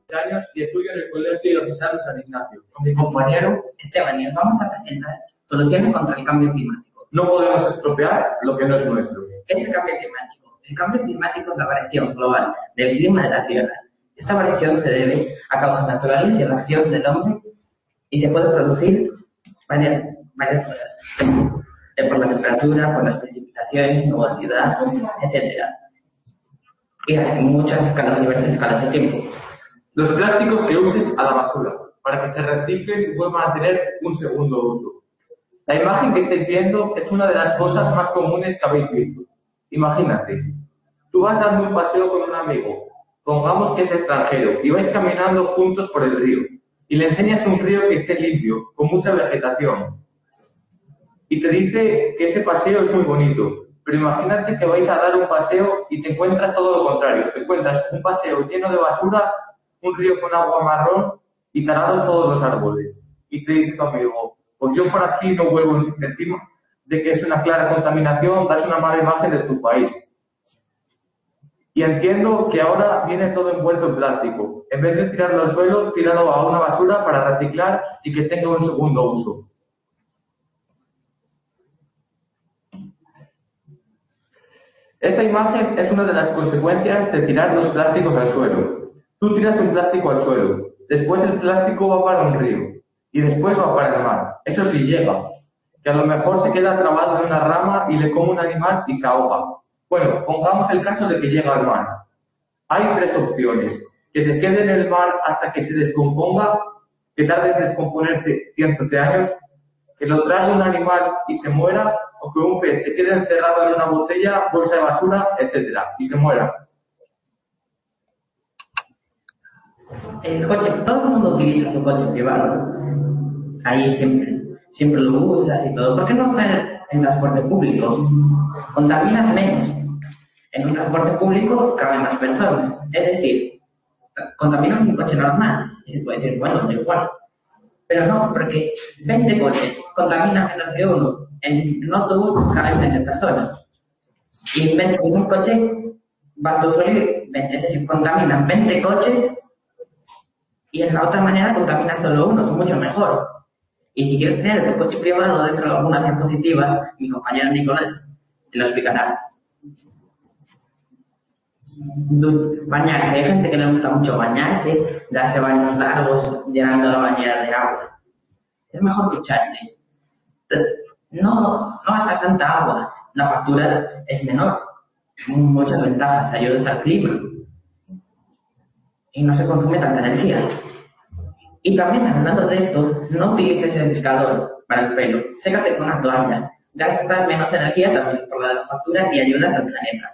años y estudio en el Colegio Diocesano San Ignacio. Con mi compañero Esteban, y os vamos a presentar soluciones contra el cambio climático. no podemos estropear lo que no es nuestro. ¿Qué es el cambio climático? El cambio climático es la variación global del clima de la Tierra. Esta variación se debe a causas naturales y a la acción del hombre y se puede producir varias cosas. Por la temperatura, por las precipitaciones, nubosidad, etc. Y así muchas escalas, diversas escalas de tiempo. Los plásticos que uses a la basura, para que se reciclen y vuelvan a tener un segundo uso. La imagen que estáis viendo es una de las cosas más comunes que habéis visto. Imagínate, tú vas dando un paseo con un amigo, pongamos que es extranjero, y vais caminando juntos por el río, y le enseñas un río que esté limpio, con mucha vegetación. Y te dice que ese paseo es muy bonito, pero imagínate que vais a dar un paseo y te encuentras todo lo contrario. Te encuentras un paseo lleno de basura, un río con agua marrón y tarados todos los árboles. Y te dice tu amigo, pues yo por aquí no vuelvo encima de que es una clara contaminación, das una mala imagen de tu país. Y entiendo que ahora viene todo envuelto en plástico. En vez de tirarlo al suelo, tíralo a una basura para reciclar y que tenga un segundo uso. Esta imagen es una de las consecuencias de tirar los plásticos al suelo. Tú tiras un plástico al suelo, después el plástico va para un río y después va para el mar. Eso sí llega, que a lo mejor se queda trabado en una rama y le come un animal y se ahoga. Bueno, pongamos el caso de que llega al mar. Hay tres opciones: que se quede en el mar hasta que se descomponga, que tarde en descomponerse cientos de años, que lo trague un animal y se muera, o que un pez se quede encerrado en una botella, bolsa de basura, etc. y se muera. El coche, todo el mundo utiliza su coche privado. Ahí siempre lo usas y todo. ¿Por qué no usar en transporte público? Contaminas menos. En un transporte público caben más personas. Es decir, contaminas un coche normal. Y se puede decir, bueno, da igual. Pero no, porque 20 coches contaminan menos que uno. En un autobús caben 20 personas. Y en un coche vas tú solo y 20. Es decir, contaminan 20 coches y en la otra manera contaminas solo uno. Es mucho mejor. Y si quieres tener tu coche privado, dentro de algunas diapositivas, mi compañero Nicolás te lo explicará. Bañarse. Hay gente que le gusta mucho bañarse, darse baños largos, llenando la bañera de agua. Es mejor ducharse. No gastas tanta agua, la factura es menor. Muchas ventajas, ayudas al clima y no se consume tanta energía. Y también, hablando de esto, no utilices el secador para el pelo, sécate con una toalla. Gastas menos energía también por la factura y ayudas al planeta.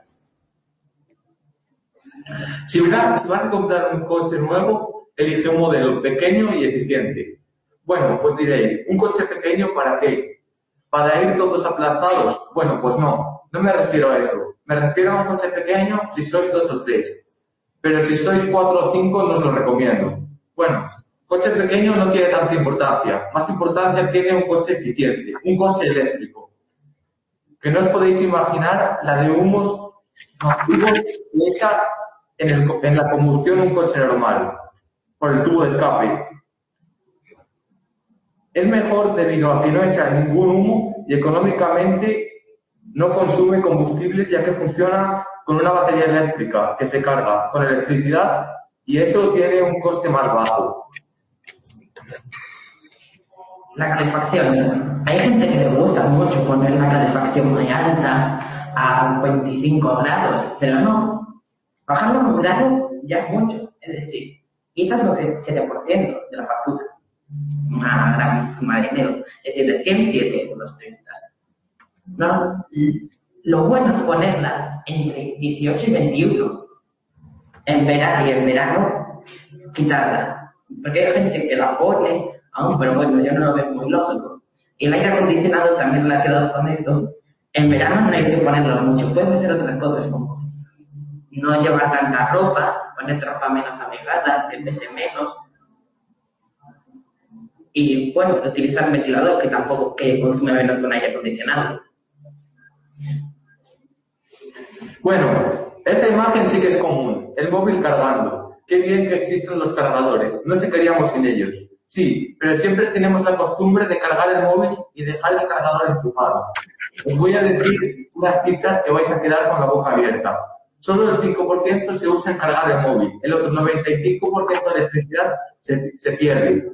Si vas a comprar un coche nuevo, elige un modelo pequeño y eficiente. Bueno, pues diréis, ¿un coche pequeño para qué? ¿Para ir todos aplastados? Bueno, pues no me refiero a eso. Me refiero a un coche pequeño si sois 2 o 3. Pero si sois 4 o 5, no os lo recomiendo. Bueno, coche pequeño no tiene tanta importancia. Más importancia tiene un coche eficiente, un coche eléctrico. Que no os podéis imaginar la de humos nocivos que echa en la combustión un coche normal, por el tubo de escape. Es mejor debido a que no echa ningún humo y económicamente no consume combustibles, ya que funciona con una batería eléctrica que se carga con electricidad y eso tiene un coste más bajo. La calefacción. Hay gente que le gusta mucho poner la calefacción muy alta a 25 grados, pero no. Bajarlo a un grado ya es mucho. Es decir, quitas un 7% de la factura. Una gran suma de dinero. Es decir, de 107 euros. No, lo bueno es ponerla entre 18 y 21. En verano, quitarla. Porque hay gente que la pone aún, pero bueno, yo no lo veo muy lógico. Y el aire acondicionado también relacionado con esto. En verano no hay que ponerlo mucho. Puedes hacer otras cosas como no llevar tanta ropa, poner ropa menos abrigada, que pese menos. Y bueno, utilizar ventilador que consume menos con aire acondicionado. Bueno, esta imagen sí que es común, el móvil cargando. qué bien que existen los cargadores. No sé qué haríamos sin ellos. Sí, pero siempre tenemos la costumbre de cargar el móvil y dejar el cargador enchufado. Os voy a decir unas citas que vais a quedar con la boca abierta. Solo el 5% se usa en cargar el móvil. El otro 95% de electricidad se pierde.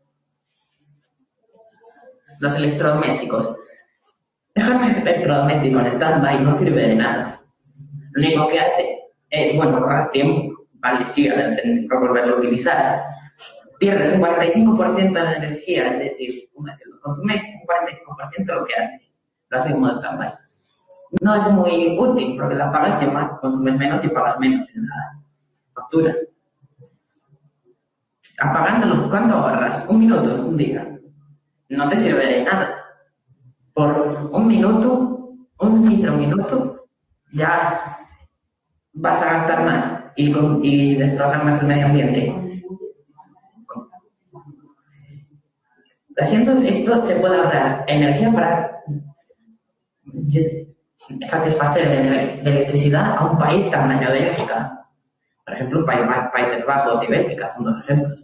Los electrodomésticos. Dejar un electrodoméstico en stand-by no sirve de nada. Lo único que hace es, ahorras tiempo, vale, sí, al tener que volverlo a utilizar. Pierdes un 45% de la energía, es decir, consume un 45% de lo que hace. Lo hace en modo stand-by. No es muy útil porque la pagas y además consumes menos y pagas menos en la factura. Apagándolo, ¿cuánto ahorras? Un minuto, un día. No te sirve de nada. Por un minuto, un mísero minuto, ya vas a gastar más y destrozar más el medio ambiente. Haciendo esto se puede ahorrar energía para satisfacer de electricidad a un país tamaño de Bélgica. Por ejemplo, Países Bajos y Bélgica son dos ejemplos.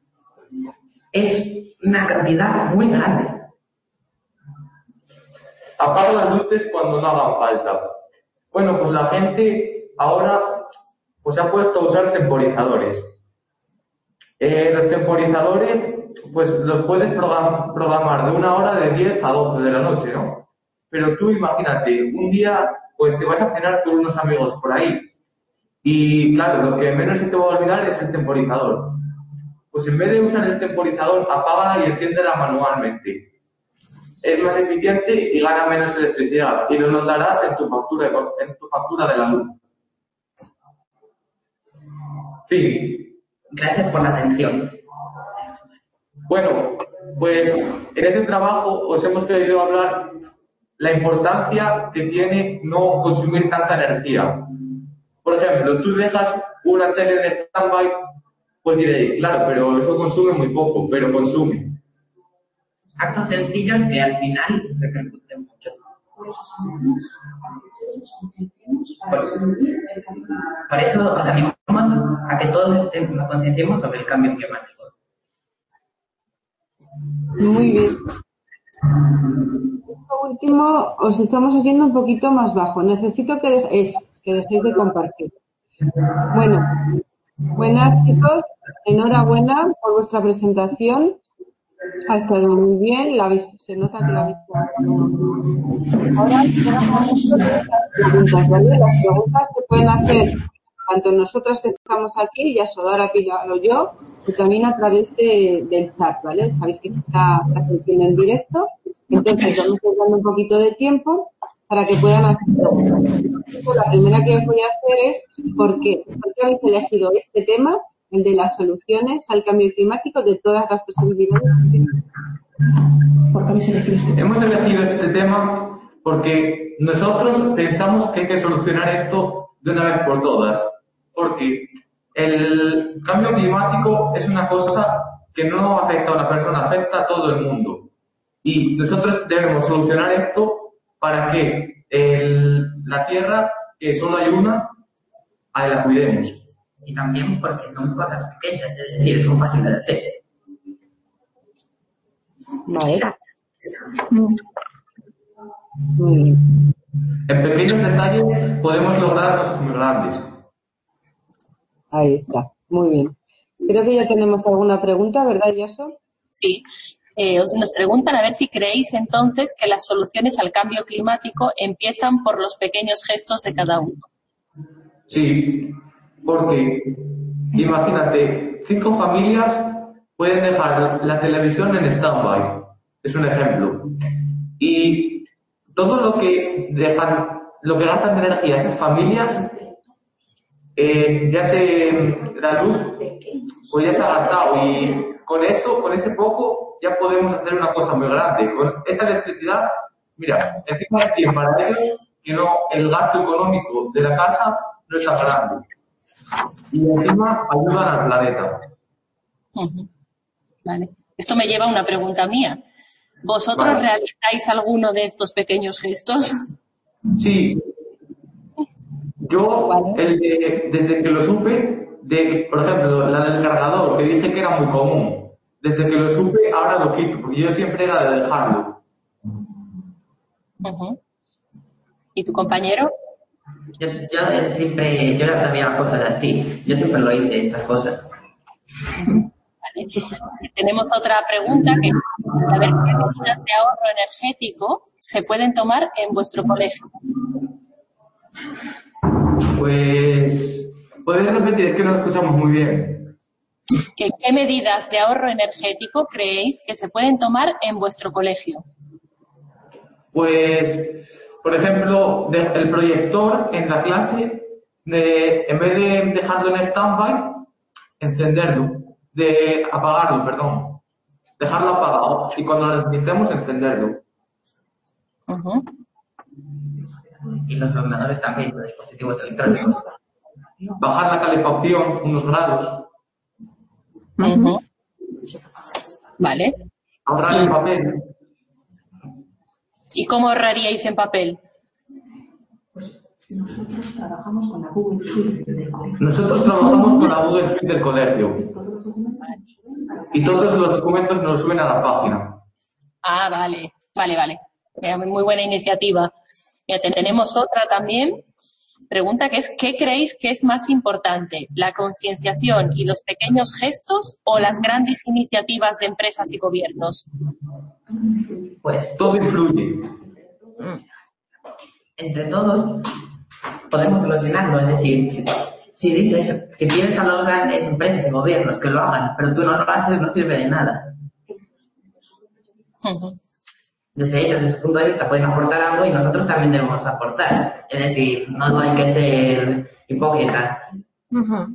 Es una cantidad muy grande. Apaga las luces cuando no hagan falta. Bueno, pues la gente ahora pues ha puesto a usar temporizadores. Los temporizadores pues los puedes programar de 1 hora de 10 a 12 de la noche, ¿no? Pero tú imagínate, un día pues te vas a cenar con unos amigos por ahí y claro, lo que menos se te va a olvidar es el temporizador. Pues en vez de usar el temporizador, apágala y enciéndela manualmente. Es más eficiente y gana menos electricidad y lo notarás en tu factura de la luz. Fin. Gracias por la atención. Bueno, pues en este trabajo os hemos querido hablar la importancia que tiene no consumir tanta energía. Por ejemplo, tú dejas una tele en stand-by, pues diréis, claro, pero eso consume muy poco, pero consume. Actos sencillos que al final repercuten mucho. Por eso os animamos a que todos nos concienciemos sobre el cambio climático. Muy bien. Esto último os estamos oyendo un poquito más bajo. Necesito que dejéis de compartir. Bueno, buenas chicos, enhorabuena por vuestra presentación. Ha estado muy bien, se nota que la habéis trabajado. Ahora tenemos las preguntas, ¿vale? Las preguntas se pueden hacer tanto nosotras que estamos aquí, ya Sodara, Pilar o yo, y también a través del chat, ¿vale? Sabéis que está transmitiendo en directo, entonces vamos a ir dando un poquito de tiempo para que puedan hacer preguntas. La primera que os voy a hacer es ¿por qué habéis elegido este tema, el de las soluciones al cambio climático, de todas las posibilidades? ¿Por qué habéis elegido este tema? Hemos elegido este tema porque nosotros pensamos que hay que solucionar esto de una vez por todas. Porque el cambio climático es una cosa que no afecta a una persona, afecta a todo el mundo. Y nosotros debemos solucionar esto para que la Tierra, que solo hay una, la cuidemos. Y también porque son cosas pequeñas, es decir, son fáciles de hacer. Vale. Muy bien. En pequeños detalles podemos lograr cosas muy grandes. Ahí está. Muy bien. Creo que ya tenemos alguna pregunta, ¿verdad, Yaso? Sí. Nos preguntan a ver si creéis entonces que las soluciones al cambio climático empiezan por los pequeños gestos de cada uno. Sí, porque imagínate, 5 familias pueden dejar la televisión en stand-by, es un ejemplo. Y todo lo que gastan de energía esas familias, la luz, pues ya se ha gastado. Y con ese poco, ya podemos hacer una cosa muy grande. Con esa electricidad, mira, encima es bien para ellos que el gasto económico de la casa no es tan grande. Y encima ayudan al planeta. Vale. Esto me lleva a una pregunta mía. ¿Vosotros realizáis alguno de estos pequeños gestos? Sí. Yo, desde que lo supe, por ejemplo, la del cargador, que dije que era muy común. Desde que lo supe, ahora lo quito, porque yo siempre era de dejarlo. Ujú. ¿Y tu compañero? Yo ya sabía cosas así. Yo siempre lo hice, estas cosas. Vale. Tenemos otra pregunta que es, a ver, ¿qué medidas de ahorro energético se pueden tomar en vuestro colegio? Pues, ¿podéis repetir? Es que no lo escuchamos muy bien. ¿Qué medidas de ahorro energético creéis que se pueden tomar en vuestro colegio? Pues, por ejemplo, el proyector en la clase, en vez de dejarlo en stand-by, encenderlo, apagarlo, perdón, dejarlo apagado y cuando lo necesitemos encenderlo. Uh-huh. Y los ordenadores también, los dispositivos electrónicos. Bajar la calefacción unos grados. Uh-huh. Vale. Ahorrar el papel. ¿Y cómo ahorraríais en papel? Nosotros trabajamos con la Google Suite del colegio. Nosotros trabajamos con la Google Suite del colegio. Y todos los documentos nos los suben a la página. Ah, vale. Muy buena iniciativa. Mira, tenemos otra también. Pregunta que es, ¿qué creéis que es más importante? ¿La concienciación y los pequeños gestos o las grandes iniciativas de empresas y gobiernos? Pues todo influye. Entre todos podemos solucionarlo. Es decir, si pides a las grandes empresas y gobiernos que lo hagan, pero tú no lo haces, no sirve de nada. Uh-huh. Desde ellos, desde su punto de vista, pueden aportar algo y nosotros también debemos aportar. Es decir, no hay que ser hipócritas. Uh-huh.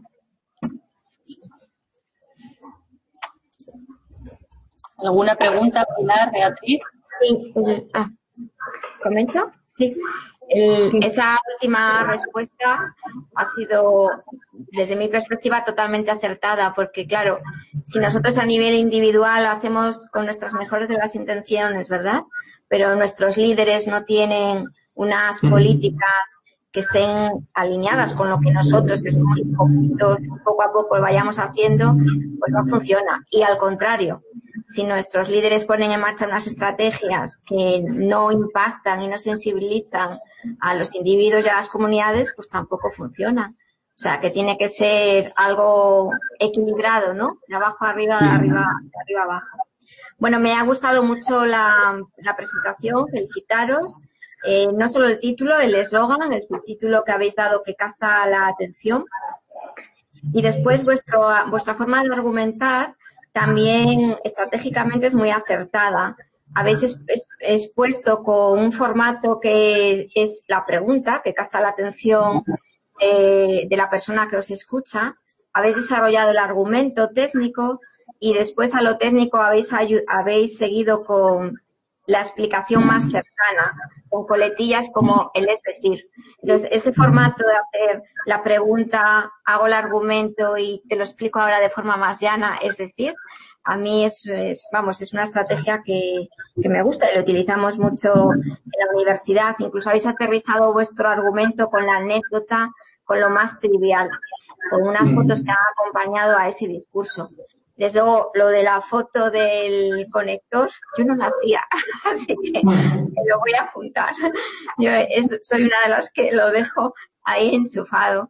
¿Alguna pregunta, Pilar, Beatriz? Sí, ¿comento? Sí. Esa última respuesta ha sido, desde mi perspectiva, totalmente acertada, porque, claro, si nosotros a nivel individual lo hacemos con nuestras mejores de las intenciones, ¿verdad? Pero nuestros líderes no tienen unas políticas que estén alineadas con lo que nosotros, que somos poquitos, poco a poco lo vayamos haciendo, pues no funciona. Y al contrario, si nuestros líderes ponen en marcha unas estrategias que no impactan y no sensibilizan a los individuos y a las comunidades, pues tampoco funciona. O sea, que tiene que ser algo equilibrado, ¿no? De abajo a arriba, de arriba a abajo. Bueno, me ha gustado mucho la presentación, felicitaros. No solo el título, el eslogan, el subtítulo que habéis dado que capta la atención. Y después vuestra forma de argumentar también estratégicamente es muy acertada. Habéis expuesto con un formato que es la pregunta, que capta la atención de la persona que os escucha. Habéis desarrollado el argumento técnico y después a lo técnico habéis seguido con la explicación más cercana, con coletillas como el es decir. Entonces, ese formato de hacer la pregunta, hago el argumento y te lo explico ahora de forma más llana, es decir, a mí es una estrategia que me gusta y lo utilizamos mucho en la universidad. Incluso habéis aterrizado vuestro argumento con la anécdota, con lo más trivial, con unas fotos que han acompañado a ese discurso. Desde luego, lo de la foto del conector, yo no la hacía, así que lo voy a apuntar. Yo soy una de las que lo dejo ahí enchufado.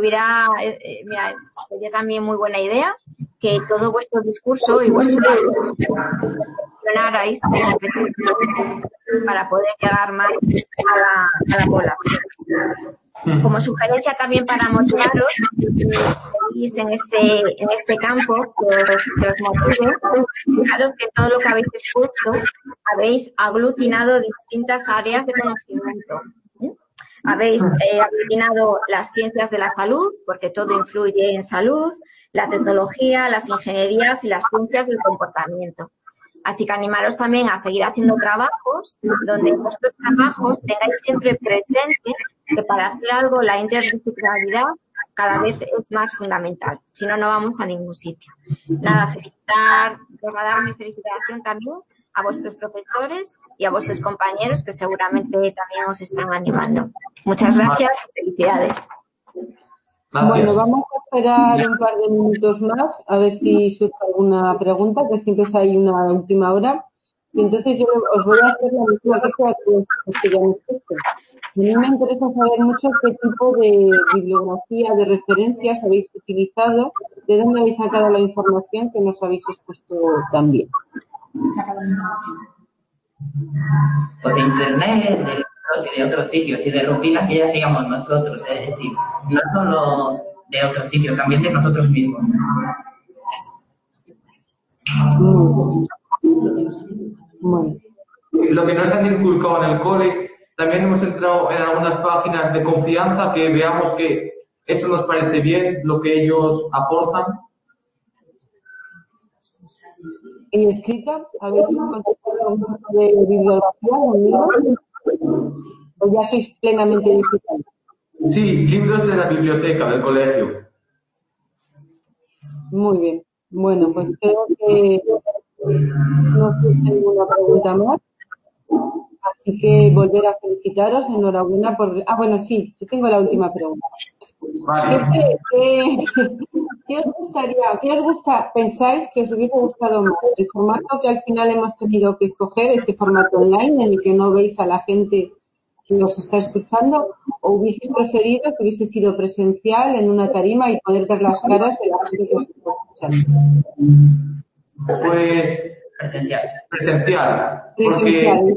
Sería también muy buena idea que todo vuestro discurso y vuestro funcionarais para poder llegar más a la bola. Como sugerencia también para motivaros, en este campo que os motive, fijaros que todo lo que habéis expuesto habéis aglutinado distintas áreas de conocimiento. Habéis aglutinado las ciencias de la salud, porque todo influye en salud, la tecnología, las ingenierías y las ciencias del comportamiento. Así que animaros también a seguir haciendo trabajos donde en vuestros trabajos tengáis siempre presente que para hacer algo la interdisciplinaridad cada vez es más fundamental. Si no, no vamos a ningún sitio. Nada, trasladar mi felicitación también a vuestros profesores y a vuestros compañeros que seguramente también os están animando. Muchas gracias y felicidades. Bueno, vamos a esperar un par de minutos más a ver si surge alguna pregunta, que siempre hay una última hora. Y entonces yo os voy a hacer la misma cosa a todos los que ya me escuchan. A mí me interesa saber mucho qué tipo de bibliografía, de referencias habéis utilizado, de dónde habéis sacado la información que nos habéis expuesto también. Pues de internet, de libros y de otros sitios, y de rutinas que ya sigamos nosotros, es decir, no solo de otros sitios, también de nosotros mismos. Bueno. Lo que nos han inculcado en el cole, también hemos entrado en algunas páginas de confianza que veamos que eso nos parece bien, lo que ellos aportan. ¿Y escrita? ¿Habéis encontrado algún tipo de bibliografía, algún libro? ¿O ya sois plenamente digital? Sí, libros de la biblioteca del colegio. Muy bien. Bueno, pues creo que no surge ninguna pregunta más. Así que volver a felicitaros, enhorabuena por... Ah, bueno, sí, yo tengo la última pregunta. Vale. ¿Qué os gustaría, pensáis que os hubiese gustado más? ¿El formato que al final hemos tenido que escoger, este formato online en el que no veis a la gente que os está escuchando? ¿O hubieseis preferido que hubiese sido presencial en una tarima y poder ver las caras de la gente que os está escuchando? Pues Presencial. Presencial. Presencial.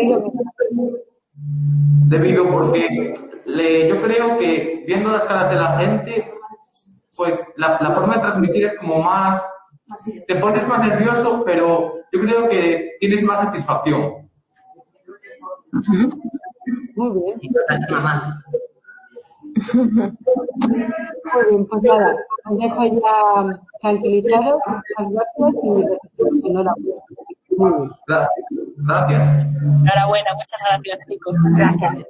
Porque yo creo que viendo las caras de la gente, pues la forma de transmitir es como más, te pones más nervioso, pero yo creo que tienes más satisfacción. Muy bien. Más. Muy bien, pues nada, os dejo ya tranquilizaros, muchas gracias y enhorabuena. Muy bien. Gracias. Enhorabuena, muchas gracias, chicos. Gracias.